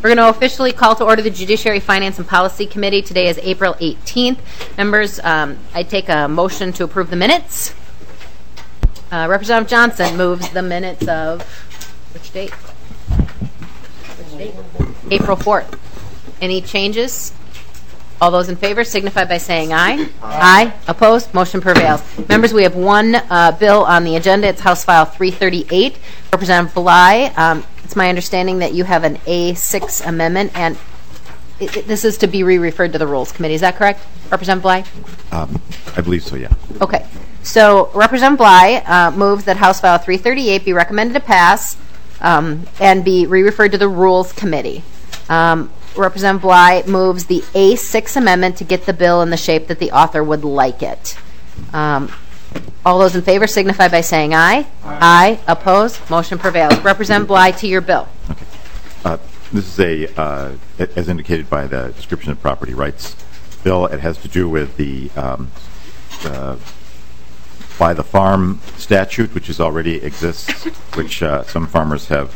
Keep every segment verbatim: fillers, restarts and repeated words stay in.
We're going to officially call to order the Judiciary, Finance, and Policy Committee. Today is April eighteenth. Members, um, I take a motion to approve the minutes. Uh, Representative Johnson moves the minutes of, which date? Which date? April fourth. Any changes? All those in favor signify by saying aye. Aye. Aye. Opposed? Motion prevails. Members, we have one uh, bill on the agenda. It's House File three thirty-eight. Representative Bly, um, it's my understanding that you have an A six amendment, and it, it, this is to be re-referred to the Rules Committee. Is that correct, Representative Bly? Um, I believe so, yeah. Okay. So Representative Bly uh, moves that House File three thirty-eight be recommended to pass um, and be re-referred to the Rules Committee. Um, Representative Bly moves the A six amendment to get the bill in the shape that the author would like it. Um, all those in favor signify by saying aye. Aye. Aye. Opposed? Motion prevails. Representative Bly, to your bill. Okay. Uh, this is a, uh, as indicated by the description of property rights bill, it has to do with the um, uh, by the farm statute, which is already exists, which uh, some farmers have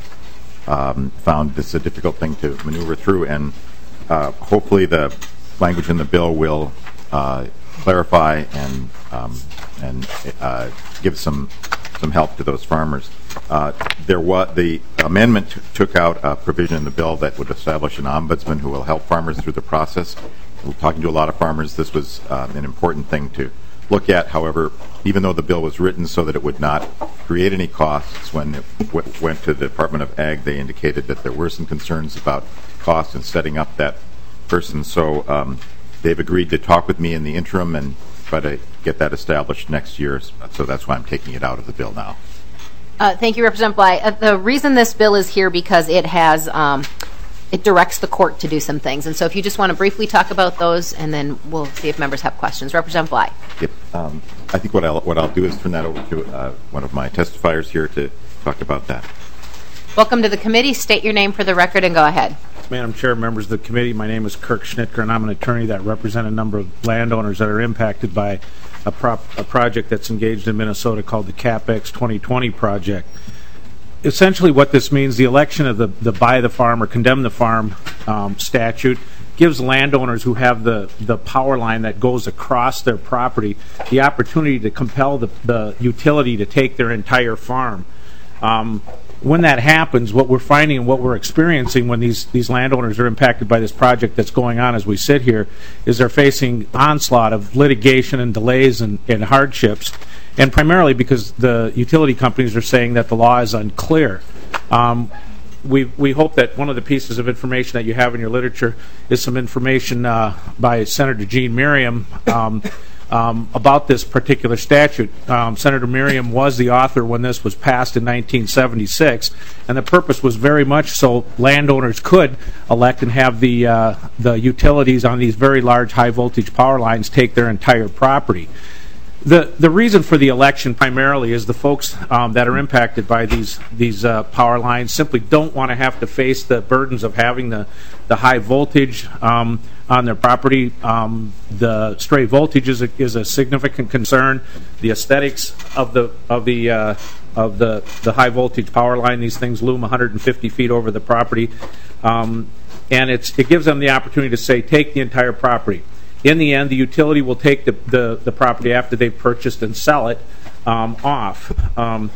Um, found this a difficult thing to maneuver through, and uh, hopefully the language in the bill will uh, clarify and um, and uh, give some some help to those farmers. Uh, there was the amendment t- took out a provision in the bill that would establish an ombudsman who will help farmers through the process. We're talking to a lot of farmers. This was uh, an important thing to look at. However, even though the bill was written so that it would not create any costs, when it w- went to the Department of Ag, they indicated that there were some concerns about costs in setting up that person. So um, they've agreed to talk with me in the interim and try to get that established next year. So that's why I'm taking it out of the bill now. Uh, thank you, Representative Bly. Uh, the reason this bill is here because it has um, it directs the court to do some things. And so if you just want to briefly talk about those, and then we'll see if members have questions. Representative Bly. Yep. Um, I think what I'll, what I'll do is turn that over to uh, one of my testifiers here to talk about that. Welcome to the committee. State your name for the record and go ahead. Madam Chair, members of the committee, my name is Kirk Schnitker, and I'm an attorney that represent a number of landowners that are impacted by a, prop, a project that's engaged in Minnesota called the CapEx twenty twenty project. Essentially what this means, the election of the, the buy the farm or condemn the farm um, statute gives landowners who have the, the power line that goes across their property the opportunity to compel the, the utility to take their entire farm. Um, when that happens, what we're finding and what we're experiencing when these, these landowners are impacted by this project that's going on as we sit here is they're facing onslaught of litigation and delays and, and hardships, and primarily because the utility companies are saying that the law is unclear. Um, we, we hope that one of the pieces of information that you have in your literature is some information uh, by Senator Gene Merriam um, Um, about this particular statute. Um, Senator Merriam was the author when this was passed in nineteen seventy-six, and the purpose was very much so landowners could elect and have the uh, the utilities on these very large high voltage power lines take their entire property. The the reason for the election primarily is the folks um, that are impacted by these these uh, power lines simply don't want to have to face the burdens of having the the high voltage um, on their property. Um, the stray voltage is a, is a significant concern. The aesthetics of the of the uh, of the the high voltage power line. These things loom one hundred fifty feet over the property, um, and it's it gives them the opportunity to say, take the entire property. In the end, the utility will take the, the, the property after they've purchased and sell it um, off. Um,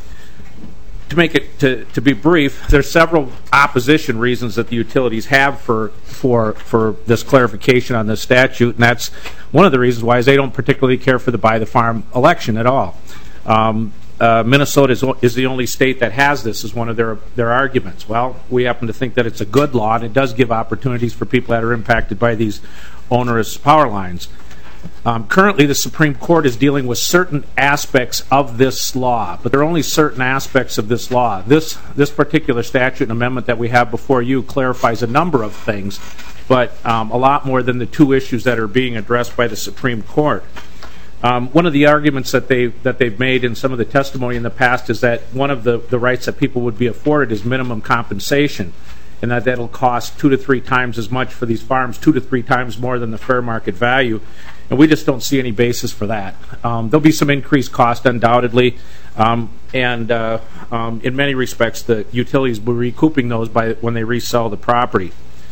to make it to, to be brief, there's several opposition reasons that the utilities have for for for this clarification on this statute, and that's one of the reasons why is they don't particularly care for the buy the farm election at all. Um, uh, Minnesota is, is the only state that has this as one of their their arguments. Well, we happen to think that it's a good law, and it does give opportunities for people that are impacted by these onerous power lines. Um, currently, the Supreme Court is dealing with certain aspects of this law, but there are only certain aspects of this law. This this particular statute and amendment that we have before you clarifies a number of things, but um, a lot more than the two issues that are being addressed by the Supreme Court. Um, one of the arguments that they that they've made in some of the testimony in the past is that one of the, the rights that people would be afforded is minimum compensation, and that that'll cost two to three times as much for these farms, two to three times more than the fair market value. And we just don't see any basis for that. Um, there'll be some increased cost, undoubtedly, um, and uh, um, in many respects, the utilities will be recouping those by when they resell the property.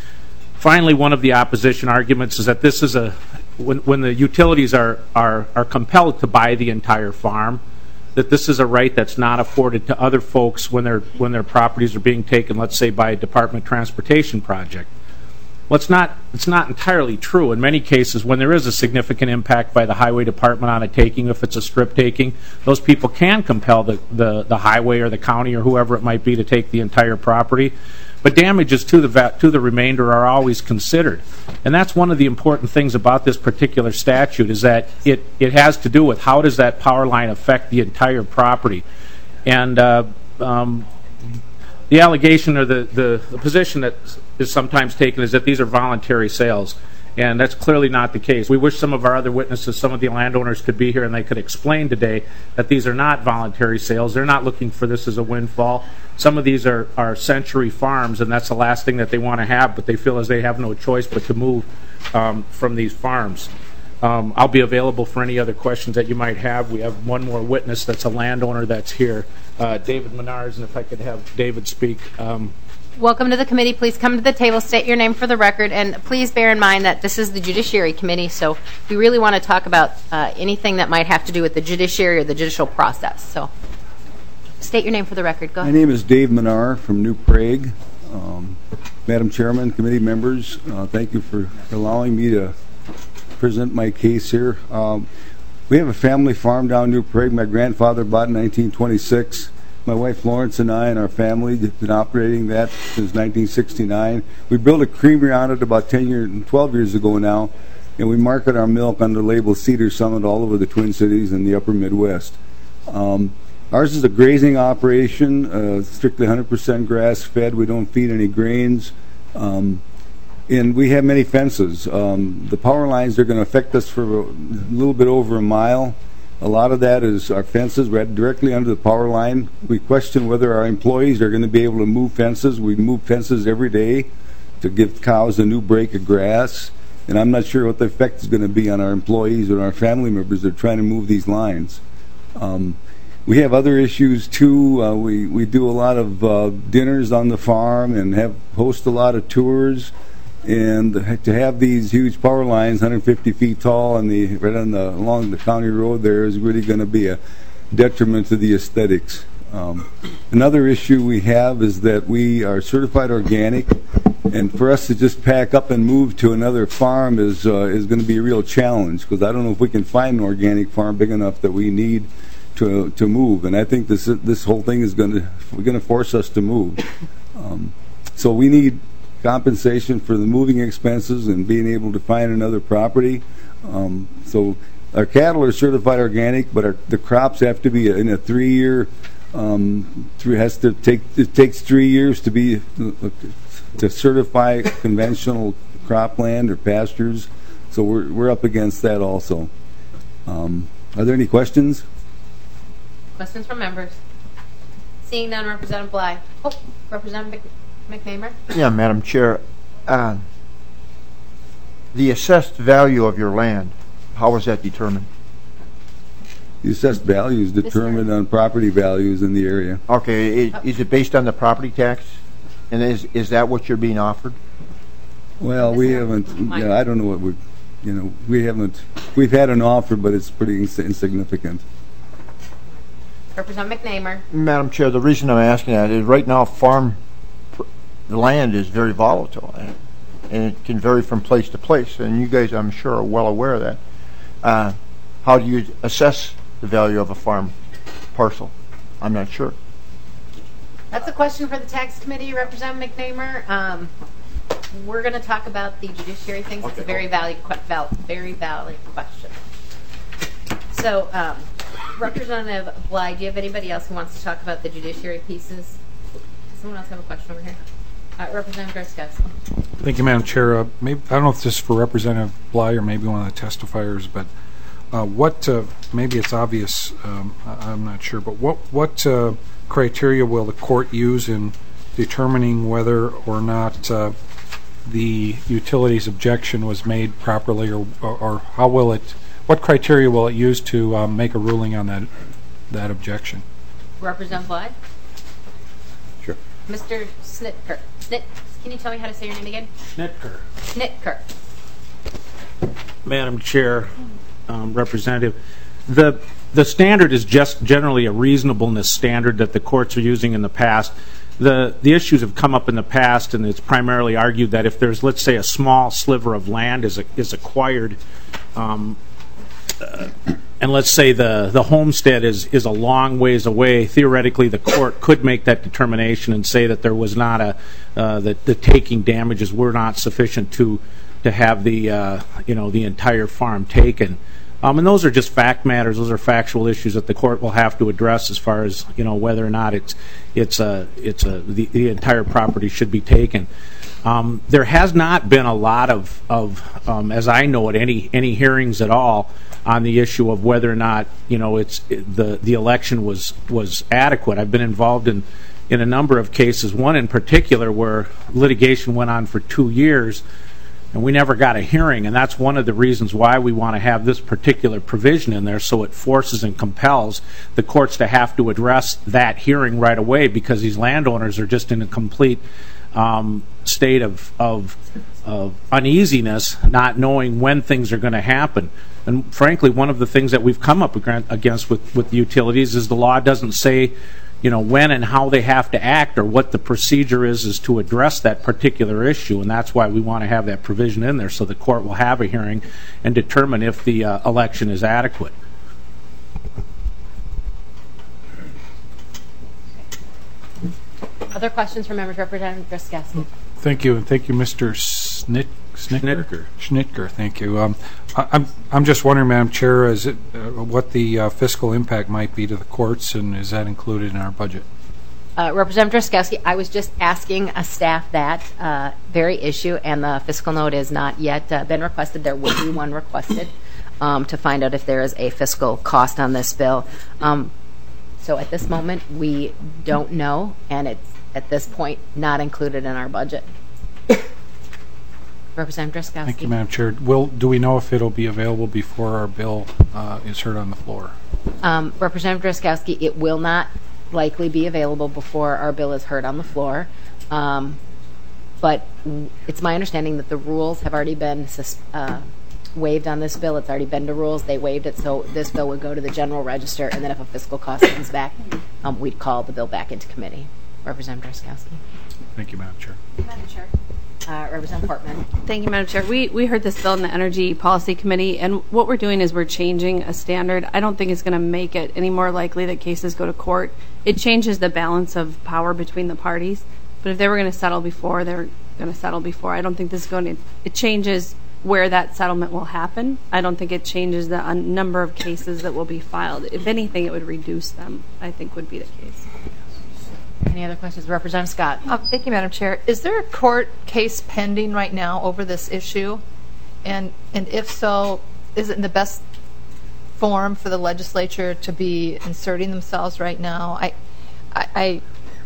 finally, one of the opposition arguments is that this is a when, when the utilities are, are, are compelled to buy the entire farm, that this is a right that's not afforded to other folks when, their when their properties are being taken, let's say, by a Department of Transportation project. Well, it's not, it's not entirely true. In many cases, when there is a significant impact by the Highway Department on a taking, if it's a strip taking, those people can compel the, the, the highway or the county or whoever it might be to take the entire property. But damages to the, va to the remainder are always considered. And that's one of the important things about this particular statute, is that it, it has to do with how does that power line affect the entire property. And uh, um, the allegation or the, the, the position that is sometimes taken is that these are voluntary sales. And that's clearly not the case. We wish some of our other witnesses, some of the landowners, could be here and they could explain today that these are not voluntary sales. They're not looking for this as a windfall. Some of these are, are century farms, and that's the last thing that they want to have, but they feel as they have no choice but to move um, from these farms. Um, I'll be available for any other questions that you might have. We have one more witness that's a landowner that's here, uh, David Menars, and if I could have David speak. Um, Welcome to the committee. Please come to the table, state your name for the record, and please bear in mind that this is the Judiciary Committee, so we really want to talk about uh, anything that might have to do with the judiciary or the judicial process. So state your name for the record. Go ahead. My name is Dave Menar from New Prague. Um, Madam Chairman, committee members, uh, thank you for allowing me to present my case here. Um, we have a family farm down New Prague. My grandfather bought in nineteen twenty-six. My wife Florence and I and our family have been operating that since nineteen sixty-nine. We built a creamery on it about ten years, twelve years ago now, and we market our milk under the label Cedar Summit all over the Twin Cities and the upper Midwest. Um, ours is a grazing operation, uh, strictly one hundred percent grass fed. We don't feed any grains. Um, and we have many fences. Um, the power lines are going to affect us for a little bit over a mile. A lot of that is our fences. We're directly under the power line. We question whether our employees are going to be able to move fences. We move fences every day to give cows a new break of grass. And I'm not sure what the effect is going to be on our employees and our family members that are trying to move these lines. Um, we have other issues too. Uh, we, we do a lot of uh, dinners on the farm and have host a lot of tours. And to have these huge power lines, one hundred fifty feet tall, and the right on the along the county road there is really going to be a detriment to the aesthetics. Um, another issue we have is that we are certified organic, and for us to just pack up and move to another farm is uh, is going to be a real challenge, because I don't know if we can find an organic farm big enough that we need to to move. And I think this this whole thing is going to we're going to force us to move. Um, so we need compensation for the moving expenses and being able to find another property. Um, so our cattle are certified organic, but our, the crops have to be in a three-year. Um, three has to take. It takes three years to be to certify conventional cropland or pastures. So we're we're up against that also. Um, are there any questions? Questions from members? Seeing none, Representative Bly. Oh, Representative McNamara. Yeah, Madam Chair. Uh, the assessed value of your land, how is that determined? The assessed value is determined on property values in the area. Okay, is, is it based on the property tax? And is is that what you're being offered? Well, we haven't. Yeah, I don't know what we, you know, we haven't. We've had an offer, but it's pretty ins insignificant. Representative McNamara. Madam Chair, the reason I'm asking that is right now farm the land is very volatile, and, and it can vary from place to place, and you guys, I'm sure, are well aware of that. Uh, how do you assess the value of a farm parcel? I'm not sure. That's a question for the tax committee, Representative McNamara. Um, we're going to talk about the judiciary things. Okay. It's a very valid, val very valid question. So, um, Representative Bly, do you have anybody else who wants to talk about the judiciary pieces? Does someone else have a question over here? Uh, Representative Garskowski. Thank you, Madam Chair. Uh, maybe, I don't know if this is for Representative Bly or maybe one of the testifiers, but uh, what, uh, maybe it's obvious, um, I, I'm not sure, but what, what uh, criteria will the court use in determining whether or not uh, the utilities objection was made properly, or, or, or how will it, what criteria will it use to um, make a ruling on that, that objection? Representative Bly? Sure. Mister Snitker. Snit, Can you tell me how to say your name again? Schnitker. Schnitker. Madam Chair, um, Representative, the the standard is just generally a reasonableness standard that the courts are using in the past. The the issues have come up in the past, and it's primarily argued that if there's, let's say, a small sliver of land is a, is acquired, um, uh, and let's say the, the homestead is, is a long ways away, theoretically the court could make that determination and say that there was not a uh, that the taking damages were not sufficient to to have the uh, you know the entire farm taken. Um, and those are just fact matters. Those are factual issues that the court will have to address as far as you know whether or not it's it's a it's a the, the entire property should be taken. Um, there has not been a lot of of um, as I know it any any hearings at all on the issue of whether or not you know it's it, the the election was was adequate. I've been involved in in a number of cases. One in particular where litigation went on for two years. And we never got a hearing, and that's one of the reasons why we want to have this particular provision in there, so it forces and compels the courts to have to address that hearing right away, because these landowners are just in a complete um, state of, of, of uneasiness, not knowing when things are going to happen. And frankly, one of the things that we've come up against with, with the utilities is the law doesn't say you know, when and how they have to act or what the procedure is is to address that particular issue, and that's why we want to have that provision in there so the court will have a hearing and determine if the uh, election is adequate. Other questions from members? Representative Driscoll. Thank you, and thank you, Mister Snit Schnitker. Schnitker, thank you. Um, I, I'm I'm just wondering, Madam Chair, is it uh, what the uh, fiscal impact might be to the courts, and is that included in our budget? Uh, Representative Driscoll, I was just asking a staff that uh, very issue, and the fiscal note is not yet uh, been requested. There will be one requested um, to find out if there is a fiscal cost on this bill. Um, so at this moment, we don't know, and it's at this point not included in our budget. Representative Driscoll. Thank you, Madam Chair. Will do we know if it'll be available before our bill uh, is heard on the floor? Um, Representative Driscoll, it will not likely be available before our bill is heard on the floor. Um, but it's my understanding that the rules have already been uh, waived on this bill. It's already been to rules. They waived it, so this bill would go to the general register, and then if a fiscal cost comes back, um, we'd call the bill back into committee. Representative Driscoll. Thank you, Madam Chair. Madam Chair. Uh, Representative Portman. Thank you, Madam Chair. We we heard this bill in the Energy Policy Committee, and what we're doing is we're changing a standard. I don't think it's going to make it any more likely that cases go to court. It changes the balance of power between the parties. But if they were going to settle before, they're going to settle before. I don't think this is going to. It changes where that settlement will happen. I don't think it changes the uh, number of cases that will be filed. If anything, it would reduce them, I think would be the case. Any other questions? Representative Scott. Uh, thank you, Madam Chair. Is there a court case pending right now over this issue? And and if so, is it in the best form for the legislature to be inserting themselves right now? I, I,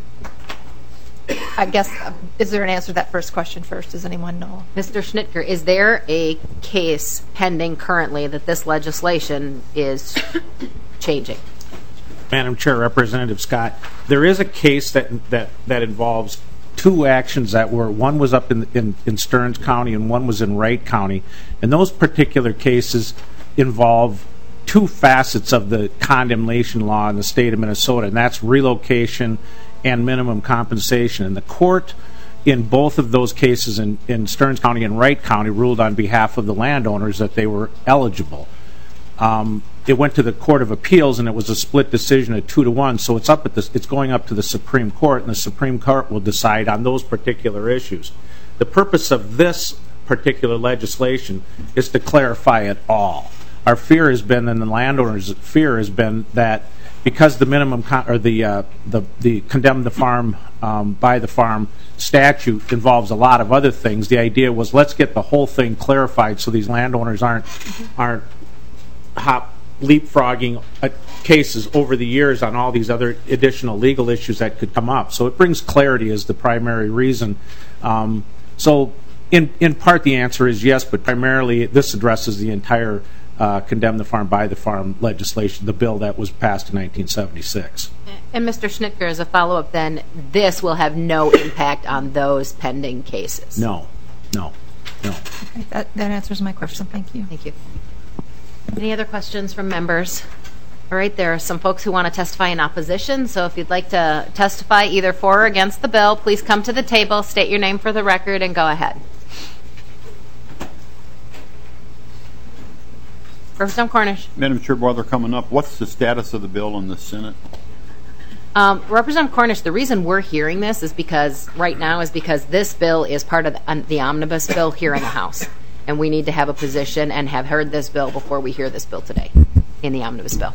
I, I guess, uh, is there an answer to that first question first? Does anyone know? Mister Schnitker, is there a case pending currently that this legislation is changing? Madam Chair, Representative Scott, there is a case that that that involves two actions that were, one was up in, in in Stearns County and one was in Wright County, and those particular cases involve two facets of the condemnation law in the state of Minnesota, and that's relocation and minimum compensation. And the court in both of those cases in, in Stearns County and Wright County ruled on behalf of the landowners that they were eligible. Um, it went to the Court of Appeals, and it was a split decision at two to one. So it's up at the, it's going up to the Supreme Court, and the Supreme Court will decide on those particular issues. The purpose of this particular legislation is to clarify it all. Our fear has been, and the landowners' fear has been, that because the minimum con- or the uh, the the condemn the farm um, buy the farm statute involves a lot of other things. The idea was, let's get the whole thing clarified so these landowners aren't aren't hop leapfrogging uh, cases over the years on all these other additional legal issues that could come up. So it brings clarity as the primary reason. Um, so in in part the answer is yes, but primarily this addresses the entire uh, condemn the farm buy the farm legislation, the bill that was passed in nineteen seventy-six. And Mister Schnitger, as a follow-up then, this will have no impact on those pending cases? No, no, no. Okay, that, that answers my question. Thank you. Thank you. Any other questions from members? All right, there are some folks who want to testify in opposition, so if you'd like to testify either for or against the bill, please come to the table, state your name for the record, and go ahead. Representative Cornish. Madam Chair, while they're coming up, what's the status of the bill in the Senate? Um, Representative Cornish, the reason we're hearing this is because, right now, is because this bill is part of the, um, the omnibus bill here in the House. And we need to have a position and have heard this bill before we hear this bill today in the omnibus bill.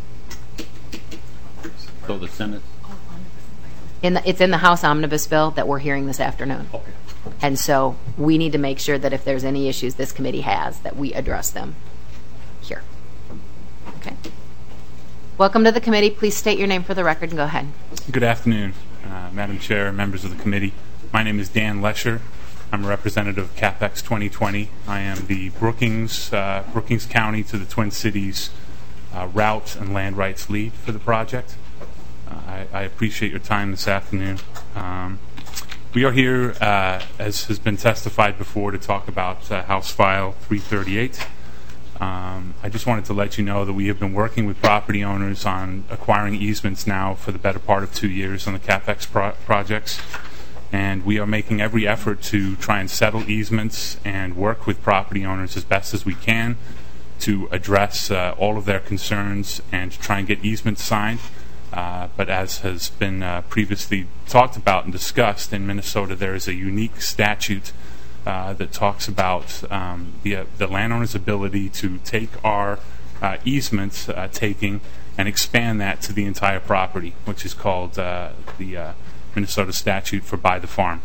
So the Senate? In the, it's in the House omnibus bill that we're hearing this afternoon. Okay. And so we need to make sure that if there's any issues this committee has, that we address them here. Okay. Welcome to the committee. Please state your name for the record and go ahead. Good afternoon, uh, Madam Chair, members of the committee. My name is Dan Lesher. I'm a representative of CapEx twenty twenty. I am the Brookings, uh, Brookings County to the Twin Cities uh, route and land rights lead for the project. Uh, I, I appreciate your time this afternoon. Um, we are here, uh, as has been testified before, to talk about uh, House File three thirty-eight. Um, I just wanted to let you know that we have been working with property owners on acquiring easements now for the better part of two years on the CapEx pro projects. And we are making every effort to try and settle easements and work with property owners as best as we can to address uh, all of their concerns and to try and get easements signed. Uh, but as has been uh, previously talked about and discussed, in Minnesota there is a unique statute uh, that talks about um, the, uh, the landowner's ability to take our uh, easements uh, taking and expand that to the entire property, which is called uh, the uh, Minnesota statute for buy the farm.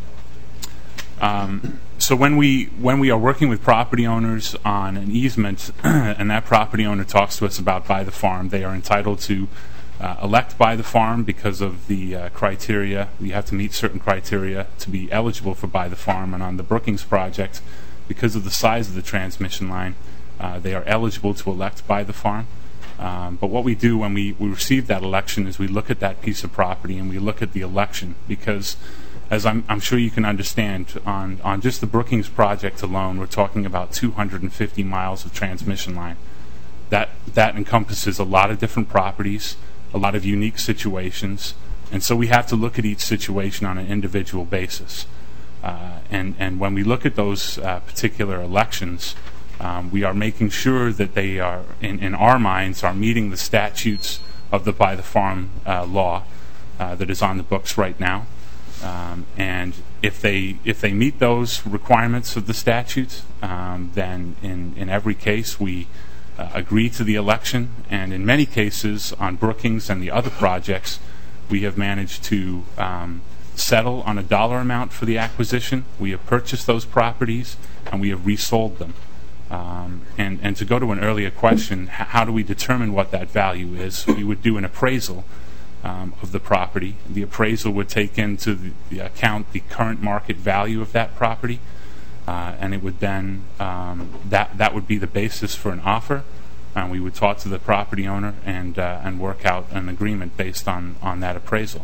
Um, so when we when we are working with property owners on an easement and that property owner talks to us about buy the farm, they are entitled to uh, elect buy the farm because of the uh, criteria. You have to meet certain criteria to be eligible for buy the farm, and on the Brookings project, because of the size of the transmission line, uh, they are eligible to elect buy the farm. Um, but what we do when we, we receive that election is we look at that piece of property and we look at the election, because as I'm, I'm sure you can understand, on, on just the Brookings project alone, we're talking about two hundred fifty miles of transmission line. That, that encompasses a lot of different properties, a lot of unique situations, and so we have to look at each situation on an individual basis. Uh, and, and when we look at those uh, particular elections, Um, we are making sure that they are, in, in our minds, are meeting the statutes of the Buy the Farm uh, law uh, that is on the books right now. Um, and if they if they meet those requirements of the statutes, um, then in, in every case we uh, agree to the election. And in many cases on Brookings and the other projects, we have managed to um, settle on a dollar amount for the acquisition. We have purchased those properties and we have resold them. Um, and, and to go to an earlier question, how do we determine what that value is? We would do an appraisal um, of the property. The appraisal would take into the, the account the current market value of that property, uh, and it would then um, that that would be the basis for an offer. And we would talk to the property owner and uh, and work out an agreement based on on that appraisal.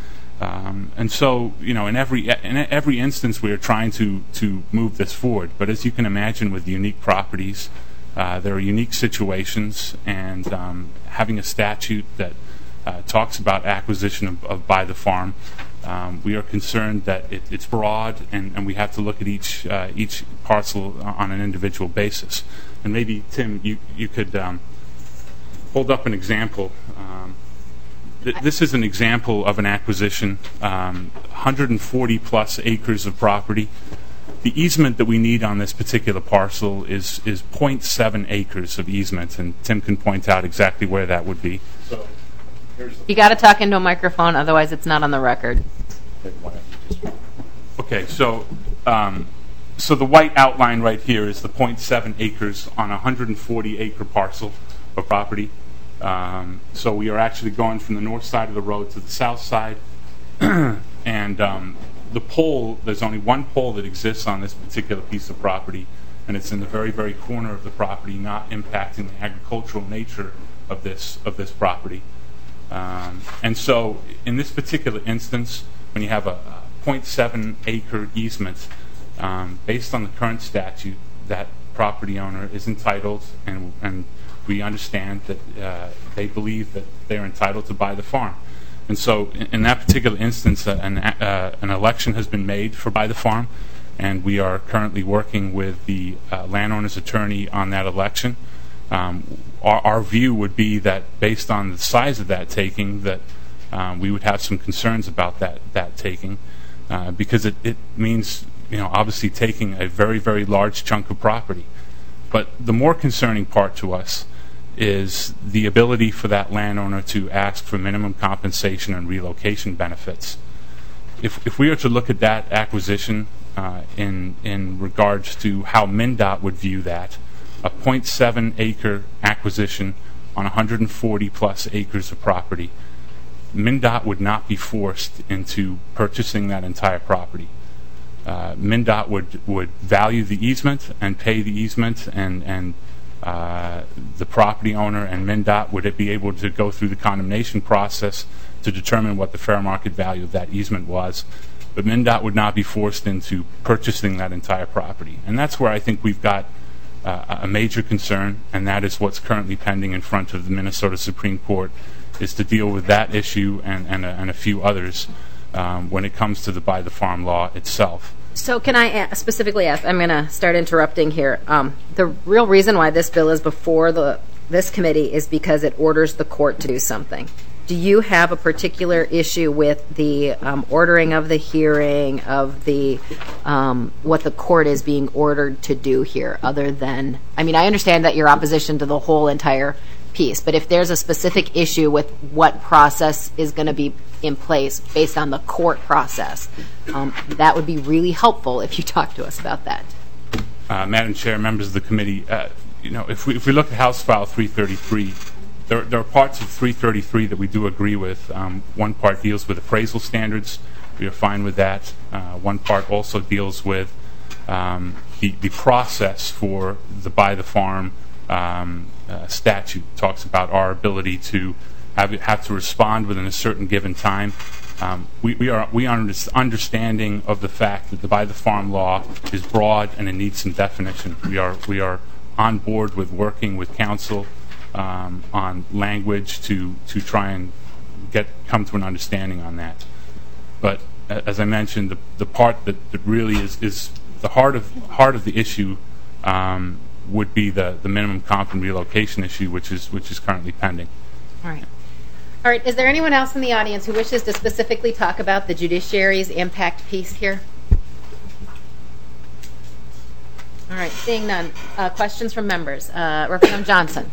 Um, and so, you know, in every in every instance, we are trying to to move this forward. But as you can imagine, with unique properties, uh, there are unique situations, and um, having a statute that uh, talks about acquisition of, of by the farm, um, we are concerned that it, it's broad, and, and we have to look at each uh, each parcel on an individual basis. And maybe Tim, you you could um, hold up an example. Um, This is an example of an acquisition, um, one hundred forty plus acres of property. The easement that we need on this particular parcel is is zero point seven acres of easement, and Tim can point out exactly where that would be. So, here's the you got to talk into a microphone, otherwise it's not on the record. Okay, so um, so the white outline right here is the zero point seven acres on a one hundred forty acre parcel of property. Um, so we are actually going from the north side of the road to the south side, and um, the pole, there's only one pole that exists on this particular piece of property, and it's in the very, very corner of the property, not impacting the agricultural nature of this of this property. Um, and so in this particular instance, when you have a, a zero point seven acre easement, um, based on the current statute, that property owner is entitled, and, and we understand that uh, they believe that they're entitled to buy the farm. And so in, in that particular instance, uh, an, uh, an election has been made for buy the farm, and we are currently working with the uh, landowner's attorney on that election. Um, our, our view would be that based on the size of that taking, that um, we would have some concerns about that, that taking, uh, because it, it means, you know, obviously taking a very, very large chunk of property. But the more concerning part to us is the ability for that landowner to ask for minimum compensation and relocation benefits. If, if we were to look at that acquisition uh, in, in regards to how MnDOT would view that, a zero point seven acre acquisition on one hundred forty plus acres of property, MnDOT would not be forced into purchasing that entire property. Uh, MnDOT would, would value the easement and pay the easement, and, and uh, the property owner and MnDOT would be able to go through the condemnation process to determine what the fair market value of that easement was. But MnDOT would not be forced into purchasing that entire property. And that's where I think we've got uh, a major concern, and that is what's currently pending in front of the Minnesota Supreme Court, is to deal with that issue and, and, a, and a few others um, when it comes to the buy the farm law itself. So can I a- specifically ask, I'm going to start interrupting here. Um, the real reason why this bill is before the this committee is because it orders the court to do something. Do you have a particular issue with the um, ordering of the hearing, of the um, what the court is being ordered to do here, other than, I mean, I understand that your opposition to the whole entire piece, but if there's a specific issue with what process is going to be in place based on the court process, um, that would be really helpful if you talk to us about that. Uh, Madam Chair, members of the committee, uh, you know, if we, if we look at House File three thirty-three, There, there are parts of three thirty-three that we do agree with. Um, one part deals with appraisal standards. We are fine with that. Uh, one part also deals with um, the, the process for the buy the farm um, uh, statute. It talks about our ability to have, have to respond within a certain given time. Um, we, we are we are understanding of the fact that the buy the farm law is broad and it needs some definition. We are we are on board with working with counsel Um, on language to to try and get come to an understanding on that. But uh, as I mentioned, the the part that, that really is, is the heart of heart of the issue um, would be the, the minimum comp and relocation issue, which is which is currently pending. All right. All right. Is there anyone else in the audience who wishes to specifically talk about the judiciary's impact piece here? All right. Seeing none. Uh, questions from members. Uh, Representative Johnson.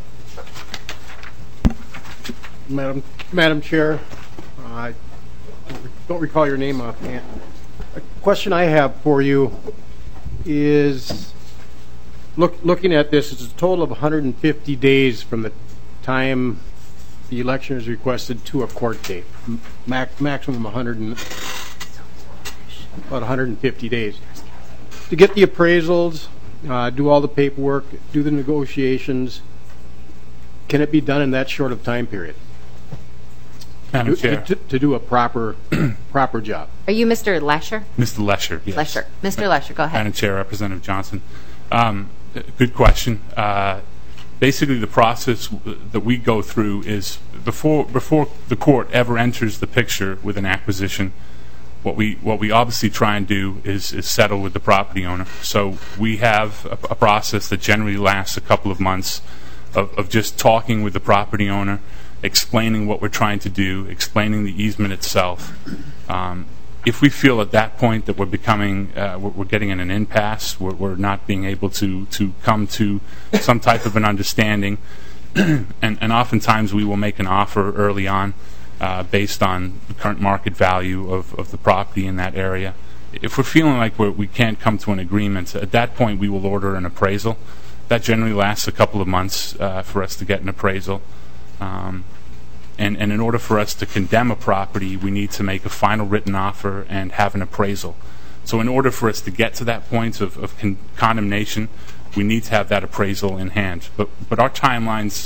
Madam Madam Chair, uh, I don't recall your name offhand. A question I have for you is, look, looking at this, it's a total of one hundred fifty days from the time the election is requested to a court date, max, maximum one hundred and, about one hundred fifty days. To get the appraisals, uh, do all the paperwork, do the negotiations, can it be done in that short of time period? Madam To, Chair. to, to do a proper proper job. Are you Mister Lesher? Mister Lesher, yes. Lesher. Mister Lesher, go ahead. Madam Chair, Representative Johnson. Um, good question. Uh, basically, the process that we go through is before before the court ever enters the picture with an acquisition, what we what we obviously try and do is, is settle with the property owner. So we have a, a process that generally lasts a couple of months of, of just talking with the property owner, explaining what we're trying to do, explaining the easement itself. Um, if we feel at that point that we're becoming, uh, we're, we're getting in an impasse, we're, we're not being able to, to come to some type of an understanding, and, and oftentimes we will make an offer early on uh, based on the current market value of, of the property in that area. If we're feeling like we're, we can't come to an agreement, at that point we will order an appraisal. That generally lasts a couple of months uh, for us to get an appraisal. Um, and, and in order for us to condemn a property, we need to make a final written offer and have an appraisal. So in order for us to get to that point of, of con- condemnation, we need to have that appraisal in hand. But, but our timelines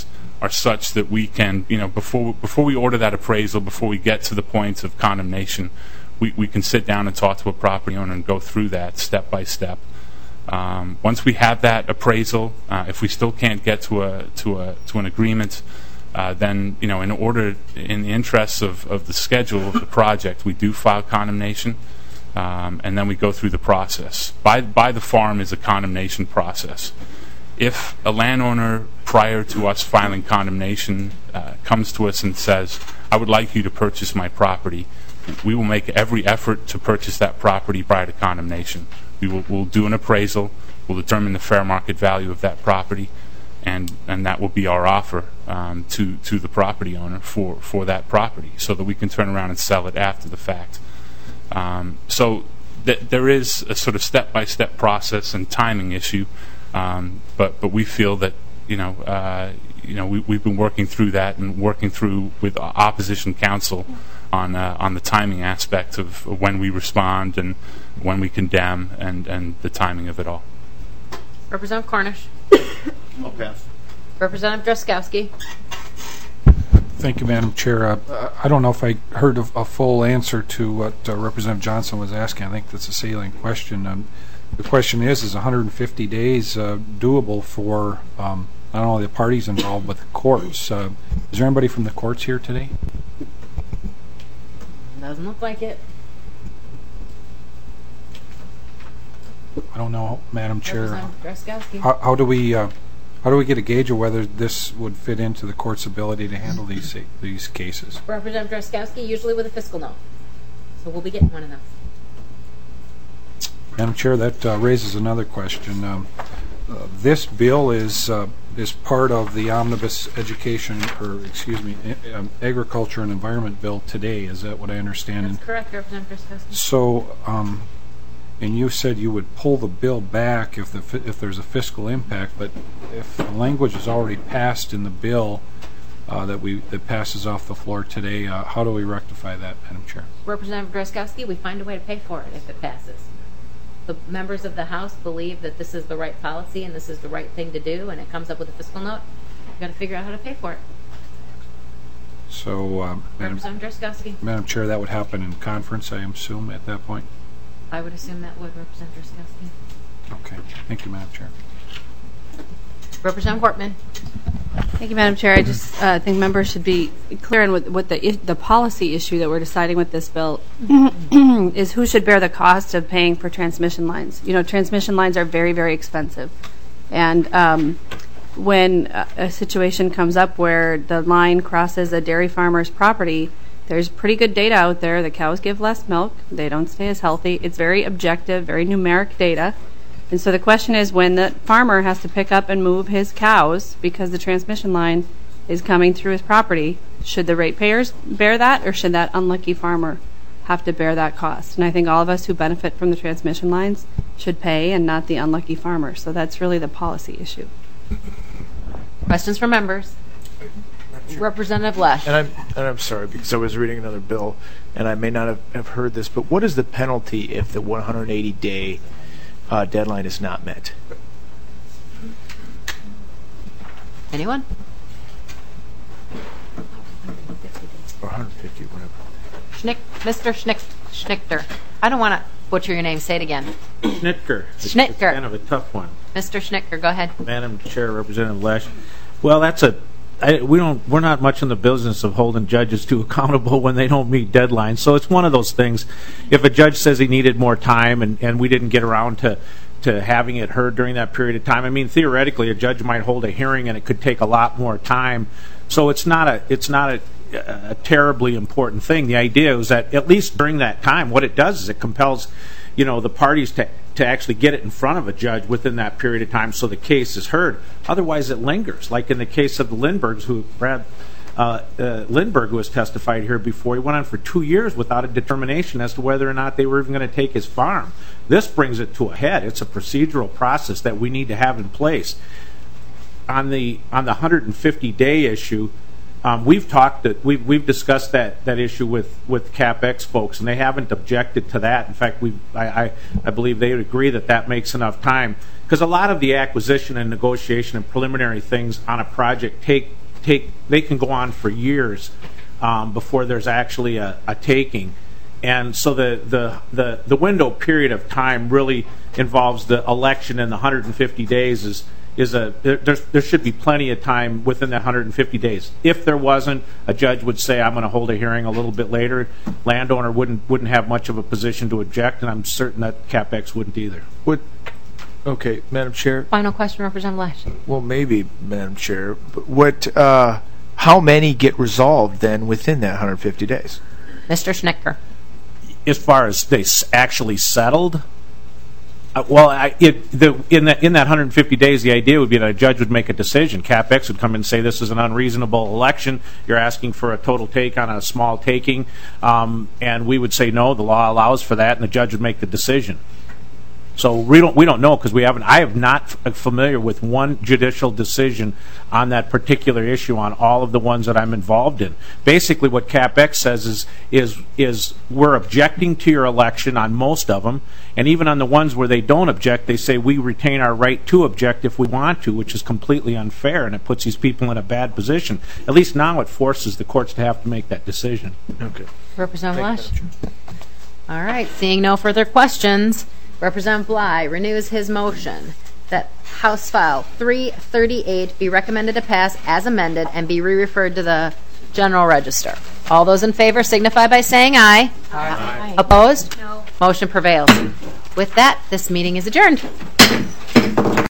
are such that we can, you know, before before we order that appraisal, before we get to the point of condemnation, we, we can sit down and talk to a property owner and go through that step by step. Um, once we have that appraisal, uh, if we still can't get to a to a to an agreement, uh, then, you know, in order, in the interests of, of the schedule of the project, we do file condemnation, um, and then we go through the process. Buy buy the farm is a condemnation process. If a landowner, prior to us filing condemnation, uh, comes to us and says, "I would like you to purchase my property," we will make every effort to purchase that property prior to condemnation. We will we'll do an appraisal, we'll determine the fair market value of that property, and, and that will be our offer um, to, to the property owner for, for that property, so that we can turn around and sell it after the fact. Um, so th there is a sort of step-by-step process and timing issue, um, but, but we feel that, you know, uh, you know we, we've been working through that and working through with opposition counsel on uh, on the timing aspect of when we respond and when we condemn, and, and the timing of it all. Representative Cornish. I'll pass. Representative Drazkowski. Thank you, Madam Chair. Uh, I don't know if I heard a, a full answer to what uh, Representative Johnson was asking. I think that's a salient question. Um, the question is, is one hundred fifty days uh, doable for um, not only the parties involved, but the courts? Uh, is there anybody from the courts here today? Doesn't look like it. I don't know, Madam Chair. Representative Drazkowski. How, how do we uh, how do we get a gauge of whether this would fit into the court's ability to handle these these cases? Representative Drazkowski, usually with a fiscal note. So we'll be getting one of those. Madam Chair, that uh, raises another question. Um, uh, this bill is uh, is part of the omnibus education, or excuse me, um, agriculture and environment bill today. Is that what I understand? That's correct, Representative Drazkowski. So, um, and you said you would pull the bill back if the if there's a fiscal impact, but if the language is already passed in the bill uh, that we that passes off the floor today, uh, how do we rectify that, Madam Chair? Representative Drazkowski, we find a way to pay for it if it passes. The members of the House believe that this is the right policy and this is the right thing to do, and it comes up with a fiscal note. You've got to figure out how to pay for it. So, um, Madam, Representative Drazkowski. Madam Chair, that would happen in conference, I assume, at that point? I would assume that would, Representative Drazkowski. Okay. Thank you, Madam Chair. Representative Portman. Thank you, Madam Chair. I just uh, think members should be clear on what, what the the policy issue that we're deciding with this bill is who should bear the cost of paying for transmission lines. You know, transmission lines are very, very expensive. And um, when a, a situation comes up where the line crosses a dairy farmer's property, there's pretty good data out there. The cows give less milk. They don't stay as healthy. It's very objective, very numeric data. And so the question is, when the farmer has to pick up and move his cows because the transmission line is coming through his property, should the ratepayers bear that, or should that unlucky farmer have to bear that cost? And I think all of us who benefit from the transmission lines should pay, and not the unlucky farmer. So that's really the policy issue. Questions from members? Representative Lesh. And I'm, and I'm sorry, because I was reading another bill, and I may not have, have heard this, but what is the penalty if the one hundred eighty day Uh, deadline is not met? Anyone? Or one hundred fifty, whatever. Schnick, Mister Schnick, Schnichter. I don't want to butcher your name. Say it again. Schnittger. It's, Schnittger. it's kind of a tough one. Mister Schnicker, go ahead. Madam Chair, Representative Lesh. Well, that's a. I, we don't. We're not much in the business of holding judges to accountable when they don't meet deadlines. So it's one of those things. If a judge says he needed more time and, and we didn't get around to to having it heard during that period of time, I mean, theoretically, a judge might hold a hearing and it could take a lot more time. So it's not a. It's not a. a terribly important thing. The idea is that at least during that time, what it does is it compels, you know, the parties to to actually get it in front of a judge within that period of time so the case is heard. Otherwise, it lingers. Like in the case of the Lindberghs, who Brad uh, uh, Lindbergh, who has testified here before, he went on for two years without a determination as to whether or not they were even going to take his farm. This brings it to a head. It's a procedural process that we need to have in place. On the on the one hundred fifty day issue, Um, we've talked that we've we've discussed that, that issue with, with CapEx folks, and they haven't objected to that. In fact, we I, I I believe they would agree that that makes enough time, because a lot of the acquisition and negotiation and preliminary things on a project take take they can go on for years um, before there's actually a, a taking. And so the, the, the, the window period of time really involves the election, and the one hundred fifty days is, is a, there, there's, there should be plenty of time within that one hundred fifty days. If there wasn't, a judge would say, I'm going to hold a hearing a little bit later. Landowner wouldn't, wouldn't have much of a position to object, and I'm certain that CapEx wouldn't either. What? Okay, Madam Chair. Final question, Representative Lash. Well, maybe, Madam Chair. But what? Uh, how many get resolved then within that one hundred fifty days? Mister Schnicker. As far as they s- actually settled, uh, well, I, it, the, in that in that one hundred fifty days, the idea would be that a judge would make a decision. CapEx would come in and say, this is an unreasonable election. You're asking for a total take on a small taking, um, and we would say no. The law allows for that, and the judge would make the decision. So we don't we don't know, because we haven't. I have not f- familiar with one judicial decision on that particular issue on all of the ones that I'm involved in. Basically, what CapEx says is is is we're objecting to your election on most of them, and even on the ones where they don't object, they say we retain our right to object if we want to, which is completely unfair, and it puts these people in a bad position. At least now it forces the courts to have to make that decision. Okay. Representative Lash. All right. Seeing no further questions, Representative Bly renews his motion that House File three thirty-eight be recommended to pass as amended and be re-referred to the General Register. All those in favor signify by saying aye. Aye. Opposed? No. Motion prevails. With that, this meeting is adjourned.